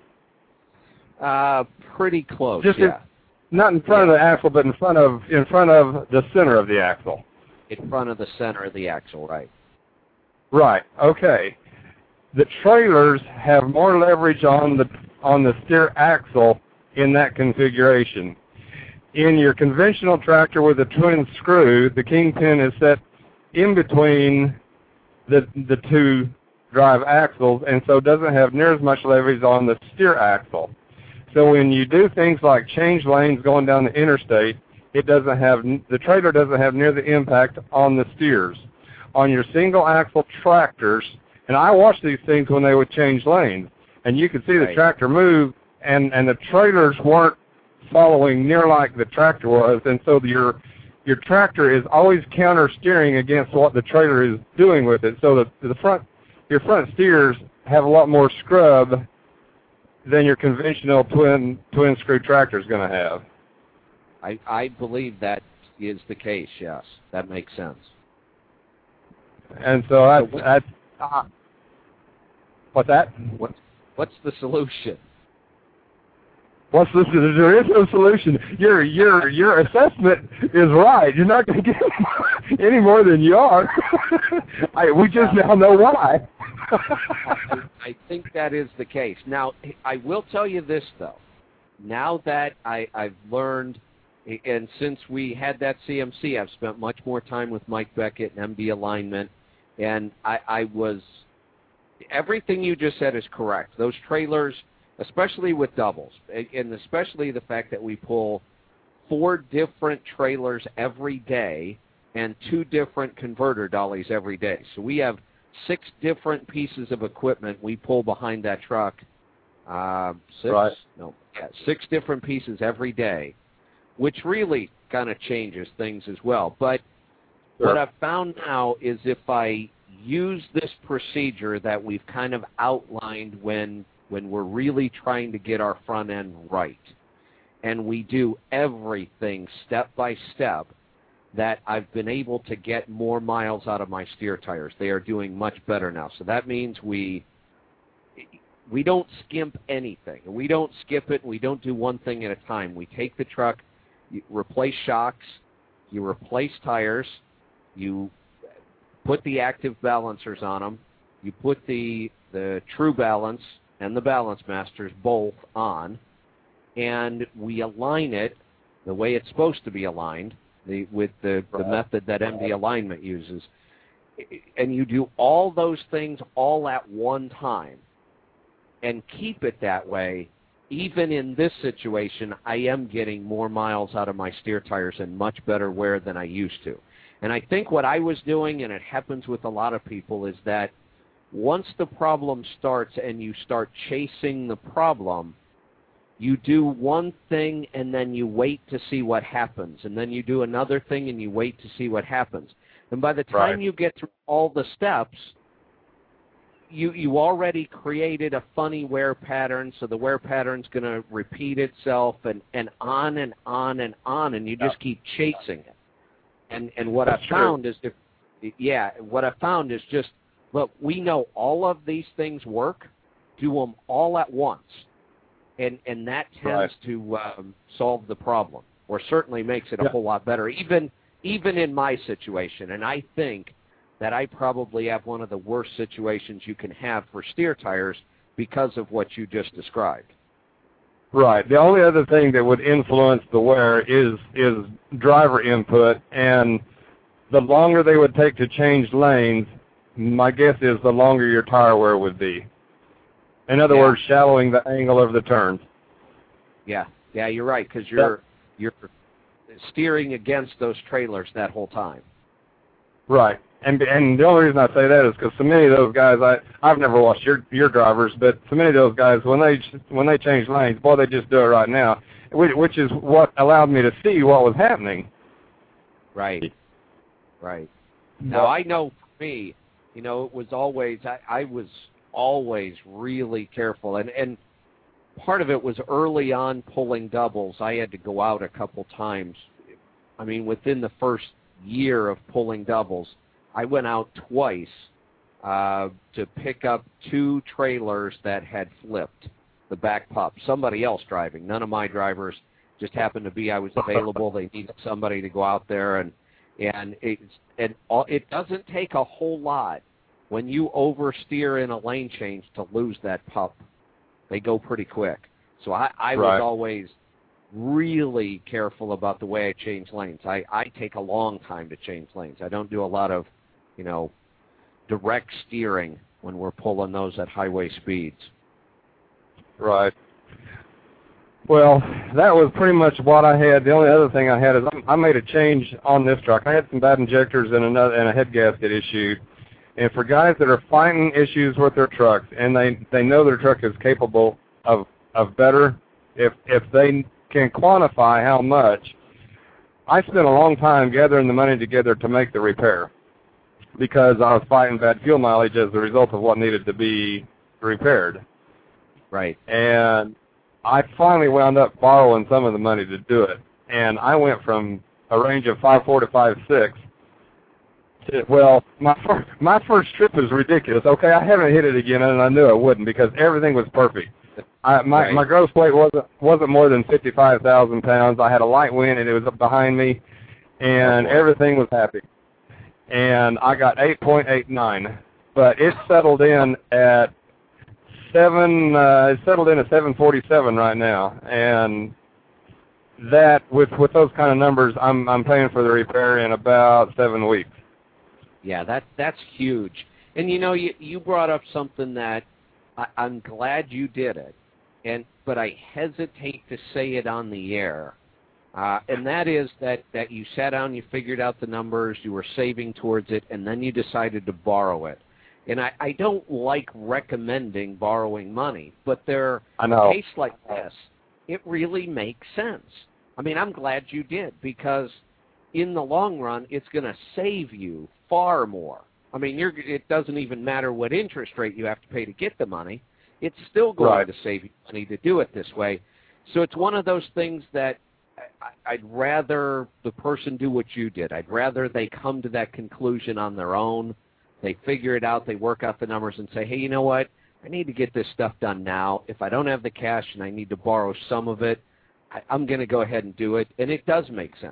Uh, pretty close. Just yeah. in, not in front yeah. of the axle, but in front of in front of the center of the axle. In front of the center of the axle, right? Right. Okay. The trailers have more leverage on the on the steer axle in that configuration. In your conventional tractor with a twin screw, the kingpin is set in between the the two drive axles, and so doesn't have near as much leverage on the steer axle. So when you do things like change lanes going down the interstate, it doesn't have, the trailer doesn't have near the impact on the steers. On your single axle tractors, and I watched these things when they would change lanes, and you could see the right. tractor move, and, and the trailers weren't following near like the tractor was, and so your your tractor is always counter steering against what the trailer is doing with it. So the the front your front steers have a lot more scrub than your conventional twin twin screw tractor is going to have. I, I believe that is the case, yes. That makes sense. And so that's, so what, that's uh, what's that? What, what's the solution? What's this? There is no solution. Your your your assessment is right. You're not going to get any more than you are. I, we just now know why. I, I think that is the case. Now, I will tell you this, though. Now that I, I've learned, and since we had that C M C, I've spent much more time with Mike Beckett and M D Alignment, and I, I was, everything you just said is correct. Those trailers, especially with doubles, and especially the fact that we pull four different trailers every day and two different converter dollies every day. So we have six different pieces of equipment we pull behind that truck. Uh, six? Right. No, yeah, six different pieces every day, which really kind of changes things as well. But sure. What I've found now is if I use this procedure that we've kind of outlined when when we're really trying to get our front end right, and we do everything step by step, that I've been able to get more miles out of my steer tires. They are doing much better now. So that means we we don't skimp anything. We don't skip it. We don't do one thing at a time. We take the truck, you replace shocks, you replace tires, you put the active balancers on them, you put the the True Balance and the Balance Masters both on, and we align it the way it's supposed to be aligned, the, with the, the method that M D Alignment uses. And you do all those things all at one time and keep it that way. Even in this situation, I am getting more miles out of my steer tires and much better wear than I used to. And I think what I was doing, and it happens with a lot of people, is that once the problem starts and you start chasing the problem, you do one thing and then you wait to see what happens. And then you do another thing and you wait to see what happens. And by the time right. you get through all the steps, you you already created a funny wear pattern, so the wear pattern's going to repeat itself, and, and on and on and on, and you just keep chasing it. And and what That's I found is, if, yeah, what I found is just, look, we know all of these things work. Do them all at once, and and that tends right. to um, solve the problem, or certainly makes it a yeah. whole lot better. Even even in my situation, and I think that I probably have one of the worst situations you can have for steer tires because of what you just described. Right. The only other thing that would influence the wear is is driver input, and the longer they would take to change lanes, my guess is the longer your tire wear would be. In other yeah. words, shallowing the angle of the turns. Yeah, yeah, you're right, because you're you're steering against those trailers that whole time. Right. And and the only reason I say that is because so many of those guys, I I've never watched your your drivers, but so many of those guys, when they when they change lanes, boy, they just do it right now, which, which is what allowed me to see what was happening. Right. Right. Now I know for me, you know, it was always I, I was always really careful, and and part of it was early on pulling doubles. I had to go out a couple times. I mean, within the first year of pulling doubles, I went out twice uh, to pick up two trailers that had flipped the back pup. Somebody else driving, none of my drivers. Just happened to be I was available. They needed somebody to go out there, and and it's and all, it doesn't take a whole lot when you oversteer in a lane change to lose that pup. They go pretty quick. So I, I right. was always really careful about the way I change lanes. I, I take a long time to change lanes. I don't do a lot of, you know, direct steering when we're pulling those at highway speeds. Right. Well, that was pretty much what I had. The only other thing I had is I made a change on this truck. I had some bad injectors and another and a head gasket issue. And for guys that are finding issues with their trucks and they, they know their truck is capable of of better, if if they can quantify how much, I spent a long time gathering the money together to make the repair because I was fighting bad fuel mileage as a result of what needed to be repaired. Right. And I finally wound up borrowing some of the money to do it. And I went from a range of five four to five six. To, well, my first, my first trip was ridiculous. Okay, I haven't hit it again, and I knew I wouldn't because everything was perfect. I, my right. my gross weight wasn't wasn't more than fifty-five thousand pounds. I had a light wind, and it was up behind me, and oh, everything was happy. And I got eight point eight nine, but it settled in at seven. Uh, it settled in at seven forty-seven right now, and that with with those kind of numbers, I'm I'm paying for the repair in about seven weeks. Yeah, that that's huge. And you know, you you brought up something that I, I'm glad you did it, and but I hesitate to say it on the air. Uh, and that is that, that you sat down, you figured out the numbers, you were saving towards it, and then you decided to borrow it. And I, I don't like recommending borrowing money, but there I know. a case like this, it really makes sense. I mean, I'm glad you did, because in the long run, it's going to save you far more. I mean, you're, it doesn't even matter what interest rate you have to pay to get the money. It's still going right. to save you money to do it this way. So it's one of those things that I'd rather the person do what you did. I'd rather they come to that conclusion on their own. They figure it out. They work out the numbers and say, hey, you know what? I need to get this stuff done now. If I don't have the cash and I need to borrow some of it, I, I'm going to go ahead and do it. And it does make sense.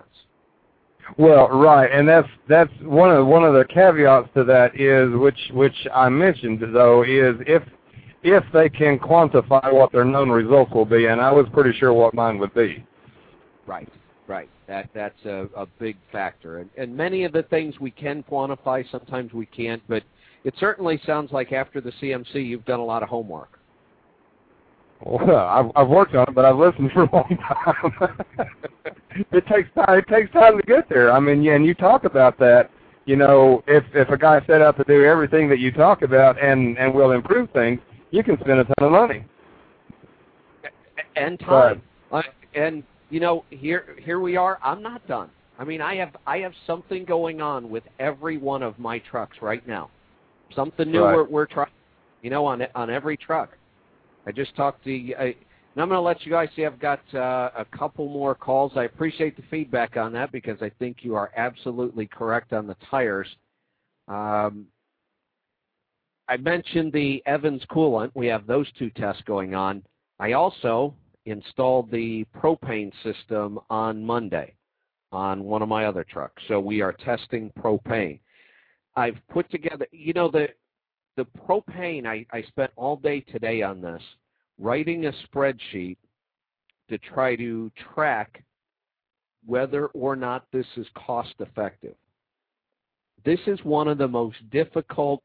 Well, right, and that's that's one of one of the caveats to that is which which I mentioned though is if if they can quantify what their known results will be, and I was pretty sure what mine would be. Right, right. That that's a, a big factor, and, and many of the things we can quantify, sometimes we can't. But it certainly sounds like after the C M C, you've done a lot of homework. Well, I've, I've worked on it, but I've listened for a long time. it takes time. It takes time to get there. I mean, yeah, and you talk about that. You know, if if a guy set out to do everything that you talk about and and will improve things, you can spend a ton of money and time. But, uh, and you know, here here we are. I'm not done. I mean, I have I have something going on with every one of my trucks right now. Something new right. we're, we're trying. You know, on on every truck. I just talked to you, I, and I'm going to let you guys see I've got uh, a couple more calls. I appreciate the feedback on that because I think you are absolutely correct on the tires. Um, I mentioned the Evans coolant. We have those two tests going on. I also installed the propane system on Monday on one of my other trucks. So we are testing propane. I've put together, you know, the The propane, I, I spent all day today on this, writing a spreadsheet to try to track whether or not this is cost effective. This is one of the most difficult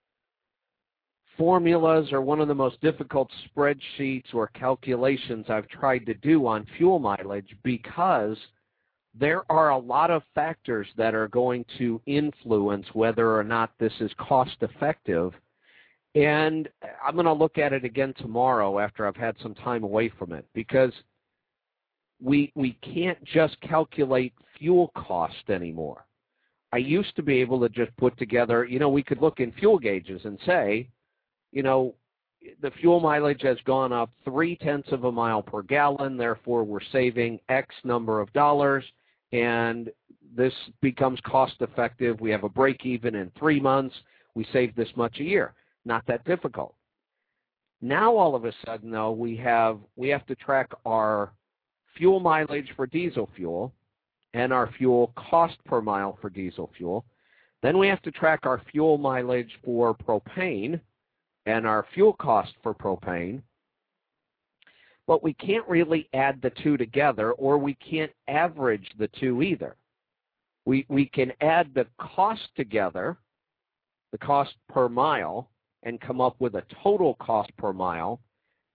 formulas or one of the most difficult spreadsheets or calculations I've tried to do on fuel mileage because there are a lot of factors that are going to influence whether or not this is cost effective. And I'm going to look at it again tomorrow after I've had some time away from it because we we can't just calculate fuel cost anymore. I used to be able to just put together, you know, we could look in fuel gauges and say, you know, the fuel mileage has gone up three-tenths of a mile per gallon, therefore we're saving X number of dollars, and this becomes cost-effective. We have a break-even in three months. We save this much a year. Not that difficult. Now all of a sudden, though, we have we have to track our fuel mileage for diesel fuel and our fuel cost per mile for diesel fuel. Then we have to track our fuel mileage for propane and our fuel cost for propane. But we can't really add the two together, or we can't average the two either. We we can add the cost together, the cost per mile, and come up with a total cost per mile,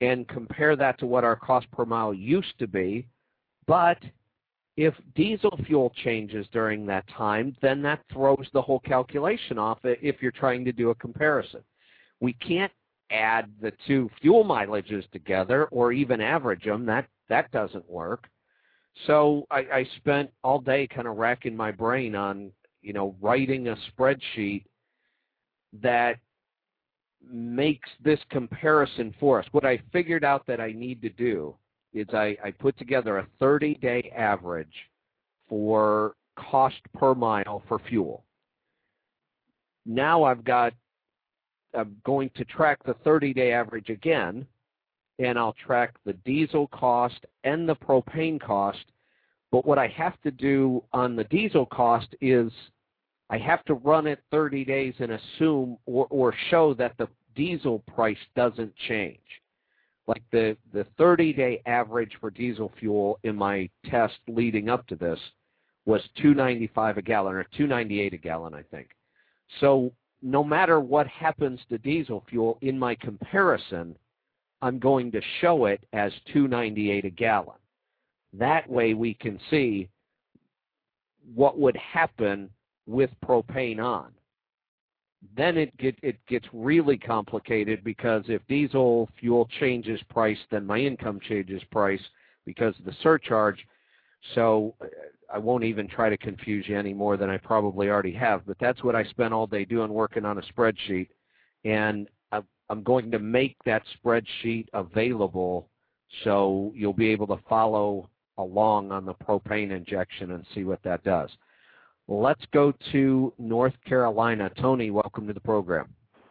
and compare that to what our cost per mile used to be. But if diesel fuel changes during that time, then that throws the whole calculation off if you're trying to do a comparison. We can't add the two fuel mileages together or even average them. That, that doesn't work. So I, I spent all day kind of racking my brain on, you know, writing a spreadsheet that makes this comparison for us. What I figured out that I need to do is I, I put together a thirty-day average for cost per mile for fuel. Now I've got, I'm going to track the thirty-day average again, and I'll track the diesel cost and the propane cost. But what I have to do on the diesel cost is I have to run it thirty days and assume or, or show that the diesel price doesn't change. Like the, the thirty-day average for diesel fuel in my test leading up to this was two ninety-five a gallon, or two ninety-eight a gallon, I think. So no matter what happens to diesel fuel in my comparison, I'm going to show it as two ninety-eight a gallon. That way we can see what would happen with propane on. Then it, get, it gets really complicated, because if diesel fuel changes price, then my income changes price because of the surcharge. So I won't even try to confuse you any more than I probably already have, but that's what I spent all day doing, working on a spreadsheet. And I'm going to make that spreadsheet available so you'll be able to follow along on the propane injection and see what that does. Let's go to North Carolina. Tony, welcome to the program.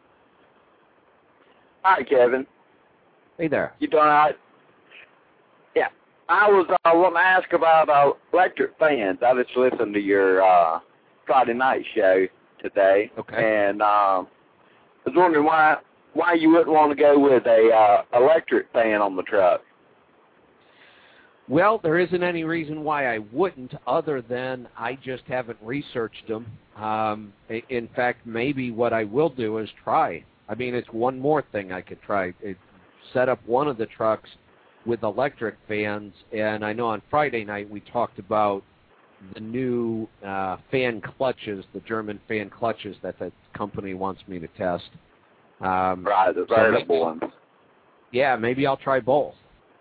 Hi, Kevin. Hey there. You doing all right? Yeah. I was uh, wanting to ask about uh, electric fans. I just listened to your uh, Friday night show today. Okay. And um, I was wondering why why you wouldn't want to go with a uh, electric fan on the truck. Well, there isn't any reason why I wouldn't, other than I just haven't researched them. Um, in fact, maybe what I will do is try. I mean, it's one more thing I could try. It, set up one of the trucks with electric fans, and I know on Friday night we talked about the new uh, fan clutches, the German fan clutches that the company wants me to test. Um, right, the variable ones. Yeah, maybe I'll try both.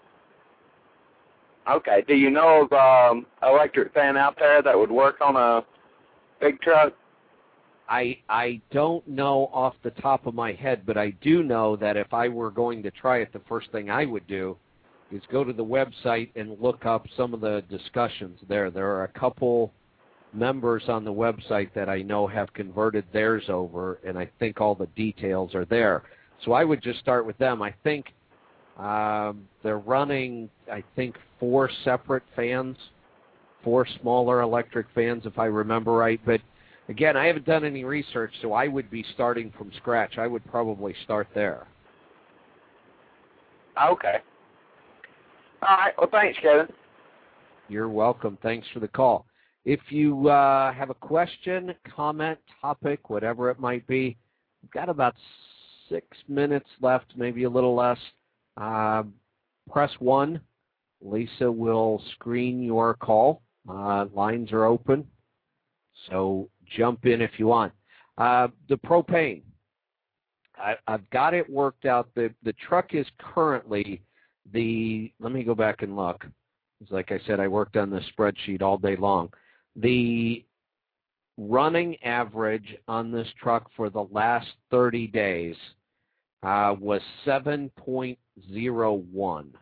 Okay. Do you know of um, electric fan out there that would work on a big truck? I I don't know off the top of my head, but I do know that if I were going to try it, the first thing I would do is go to the website and look up some of the discussions there. There are a couple members on the website that I know have converted theirs over, and I think all the details are there. So I would just start with them. I think um, they're running, I think, four separate fans, four smaller electric fans, if I remember right. But, again, I haven't done any research, so I would be starting from scratch. I would probably start there. Okay. All right. Well, thanks, Kevin. You're welcome. Thanks for the call. If you uh, have a question, comment, topic, whatever it might be, we've got about six minutes left, maybe a little less. Uh, press one. Lisa will screen your call. Uh, lines are open, so jump in if you want. Uh, the propane. I, I've got it worked out. The, the truck is currently the, let me go back and look. It's like I said, I worked on this spreadsheet all day long. The running average on this truck for the last thirty days uh, was seven point zero one.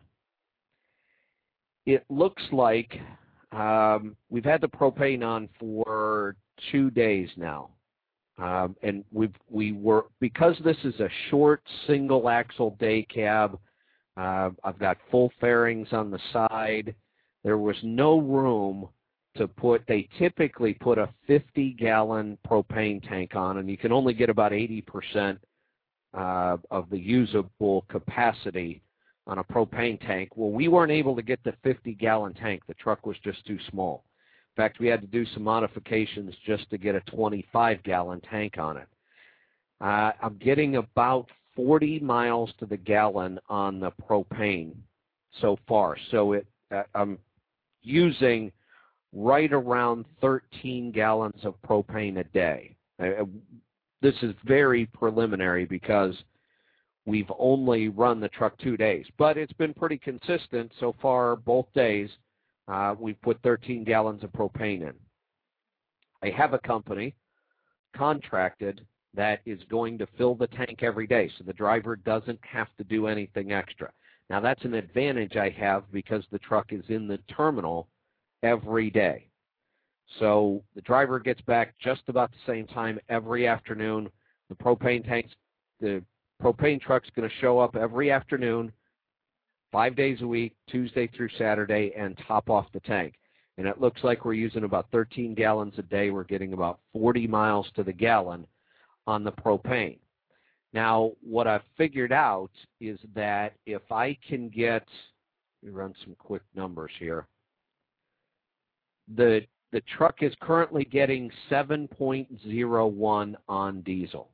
It looks like um, we've had the propane on for two days now. Um, and we've, we were, because this is a short single axle day cab, uh, I've got full fairings on the side. There was no room to put, they typically put a fifty gallon propane tank on, and you can only get about eighty percent uh, of the usable capacity on a propane tank. Well, we weren't able to get the fifty gallon tank. The truck was just too small. In fact, we had to do some modifications just to get a twenty-five gallon tank on it. Uh, I'm getting about forty miles to the gallon on the propane so far. So it, uh, I'm using right around thirteen gallons of propane a day. Uh, this is very preliminary because we've only run the truck two days, but it's been pretty consistent so far. Both days, uh, we've put thirteen gallons of propane in. I have a company contracted that is going to fill the tank every day, so the driver doesn't have to do anything extra. Now, that's an advantage I have because the truck is in the terminal every day. So the driver gets back just about the same time every afternoon. The propane tanks, the propane truck's going to show up every afternoon, five days a week, Tuesday through Saturday, and top off the tank. And it looks like we're using about thirteen gallons a day. We're getting about forty miles to the gallon on the propane. Now, what I've figured out is that if I can get, let me run some quick numbers here. The, the truck is currently getting seven point oh one on diesel.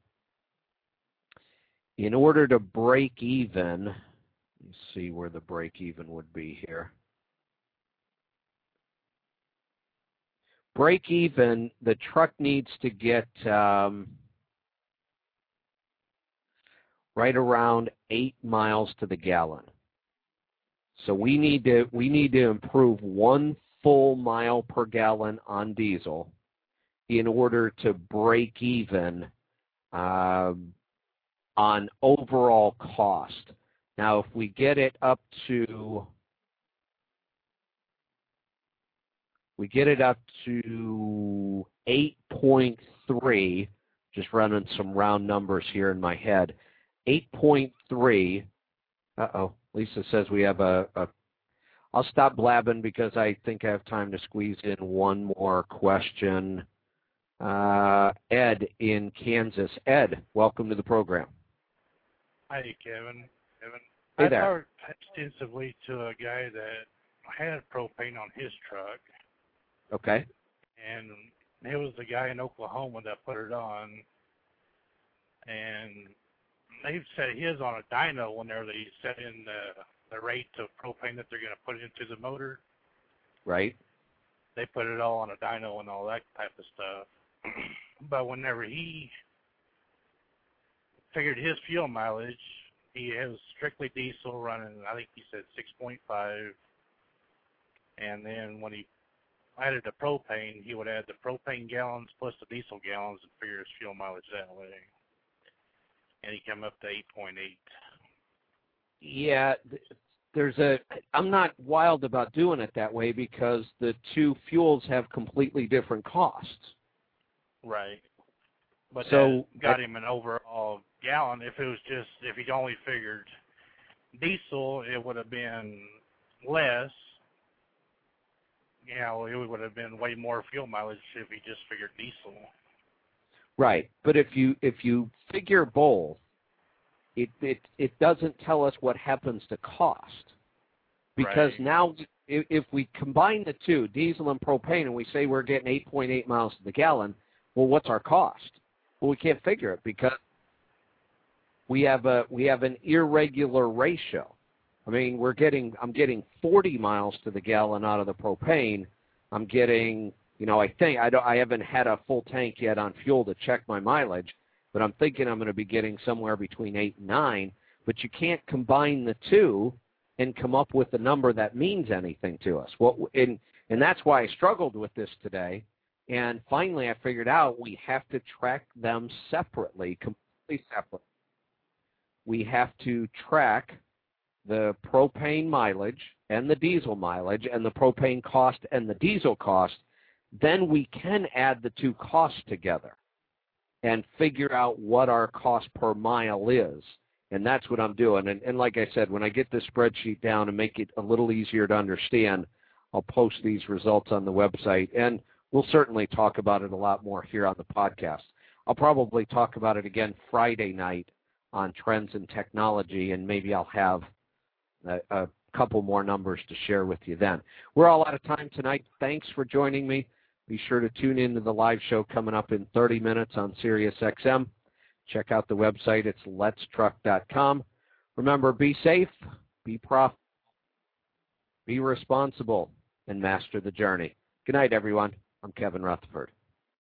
In order to break even, let's see where the break even would be here. Break even, the truck needs to get um, right around eight miles to the gallon. So we need to we need to improve one full mile per gallon on diesel in order to break even uh, on overall cost. Now, if we get it up to we get it up to eight point three, just running some round numbers here in my head, eight point three, uh-oh, Lisa says we have a, a, I'll stop blabbing because I think I have time to squeeze in one more question. Uh, Ed in Kansas. Ed, welcome to the program. Hi, Kevin. Kevin. Hey I there. talked extensively to a guy that had propane on his truck. Okay. And it was the guy in Oklahoma that put it on. And they set his on a dyno whenever they set in the, the rate of propane that they're going to put into the motor. Right. They put it all on a dyno and all that type of stuff. But whenever he figured his fuel mileage, he was strictly diesel running, I think he said six point five. And then when he added the propane, he would add the propane gallons plus the diesel gallons and figure his fuel mileage that way. And he came up to eight point eight. Yeah, there's a, I'm not wild about doing it that way because the two fuels have completely different costs. Right. But so that got him an overall gallon. If it was just, if he only figured diesel, it would have been less. You know, it would have been way more fuel mileage if he just figured diesel. Right, but if you if you figure both, it it it doesn't tell us what happens to cost, because right. now if, if we combine the two, diesel and propane, and we say we're getting eight point eight miles to the gallon, well, what's our cost? Well, we can't figure it because we have a we have an irregular ratio. I mean, we're getting I'm getting forty miles to the gallon out of the propane. I'm getting, you know, I think I don't I haven't had a full tank yet on fuel to check my mileage, but I'm thinking I'm going to be getting somewhere between eight and nine. But you can't combine the two and come up with a number that means anything to us. What and and that's why I struggled with this today. And finally, I figured out we have to track them separately, completely separate. We have to track the propane mileage and the diesel mileage and the propane cost and the diesel cost. Then we can add the two costs together and figure out what our cost per mile is. And that's what I'm doing. And, and like I said, when I get this spreadsheet down and make it a little easier to understand, I'll post these results on the website. And we'll certainly talk about it a lot more here on the podcast. I'll probably talk about it again Friday night on Trends in Technology, and maybe I'll have a, a couple more numbers to share with you then. We're all out of time tonight. Thanks for joining me. Be sure to tune in to the live show coming up in thirty minutes on Sirius X M. check out the website. It's lets truck dot com. Remember, be safe, be prof, be responsible, and master the journey. Good night, everyone. I'm Kevin Rutherford.